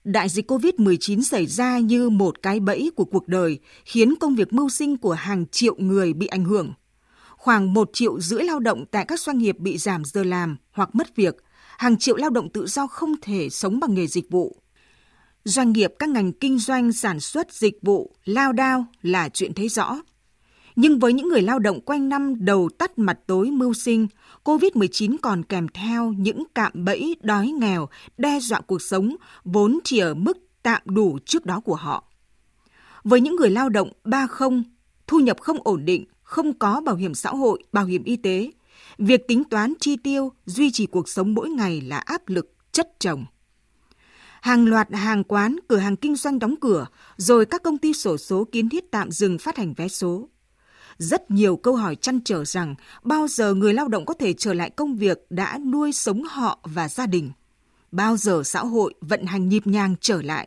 Đại dịch COVID-19 xảy ra như một cái bẫy của cuộc đời, khiến công việc mưu sinh của hàng triệu người bị ảnh hưởng. Khoảng 1,5 triệu lao động tại các doanh nghiệp bị giảm giờ làm hoặc mất việc, hàng triệu lao động tự do không thể sống bằng nghề dịch vụ. Doanh nghiệp các ngành kinh doanh sản xuất dịch vụ lao đao là chuyện thấy rõ. Nhưng với những người lao động quanh năm đầu tắt mặt tối mưu sinh, COVID-19 còn kèm theo những cạm bẫy đói nghèo, đe dọa cuộc sống vốn chỉ ở mức tạm đủ trước đó của họ. Với những người lao động 3-0, thu nhập không ổn định, không có bảo hiểm xã hội, bảo hiểm y tế, việc tính toán chi tiêu, duy trì cuộc sống mỗi ngày là áp lực chất chồng. Hàng loạt hàng quán, cửa hàng kinh doanh đóng cửa, rồi các công ty xổ số kiến thiết tạm dừng phát hành vé số. Rất nhiều câu hỏi trăn trở rằng bao giờ người lao động có thể trở lại công việc đã nuôi sống họ và gia đình? Bao giờ xã hội vận hành nhịp nhàng trở lại?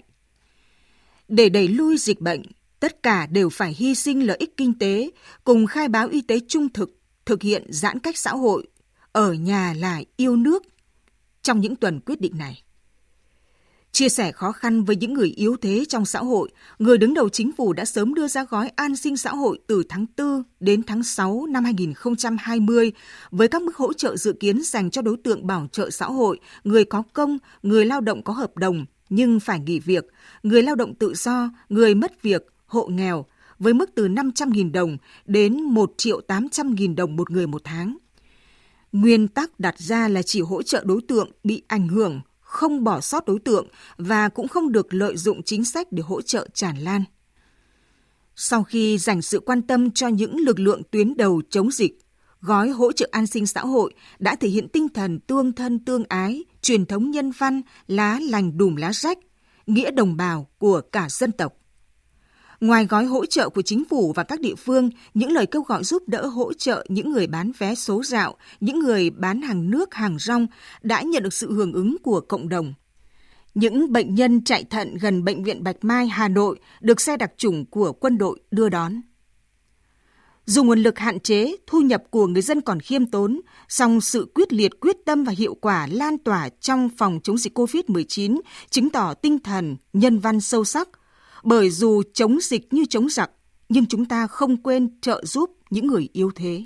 Để đẩy lui dịch bệnh, tất cả đều phải hy sinh lợi ích kinh tế, cùng khai báo y tế trung thực, thực hiện giãn cách xã hội, ở nhà là yêu nước. Trong những tuần quyết định này, chia sẻ khó khăn với những người yếu thế trong xã hội, người đứng đầu chính phủ đã sớm đưa ra gói an sinh xã hội từ tháng 4 đến tháng 6 năm 2020 với các mức hỗ trợ dự kiến dành cho đối tượng bảo trợ xã hội, người có công, người lao động có hợp đồng nhưng phải nghỉ việc, người lao động tự do, người mất việc, hộ nghèo với mức từ 500.000 đồng đến 1.800.000 đồng một người một tháng. Nguyên tắc đặt ra là chỉ hỗ trợ đối tượng bị ảnh hưởng, không bỏ sót đối tượng và cũng không được lợi dụng chính sách để hỗ trợ tràn lan. Sau khi dành sự quan tâm cho những lực lượng tuyến đầu chống dịch, gói hỗ trợ an sinh xã hội đã thể hiện tinh thần tương thân tương ái, truyền thống nhân văn, lá lành đùm lá rách, nghĩa đồng bào của cả dân tộc. Ngoài gói hỗ trợ của chính phủ và các địa phương, những lời kêu gọi giúp đỡ hỗ trợ những người bán vé số dạo, những người bán hàng nước, hàng rong đã nhận được sự hưởng ứng của cộng đồng. Những bệnh nhân chạy thận gần Bệnh viện Bạch Mai, Hà Nội được xe đặc chủng của quân đội đưa đón. Dù nguồn lực hạn chế, thu nhập của người dân còn khiêm tốn, song sự quyết liệt, quyết tâm và hiệu quả lan tỏa trong phòng chống dịch COVID-19 chứng tỏ tinh thần nhân văn sâu sắc. Bởi dù chống dịch như chống giặc, nhưng chúng ta không quên trợ giúp những người yếu thế.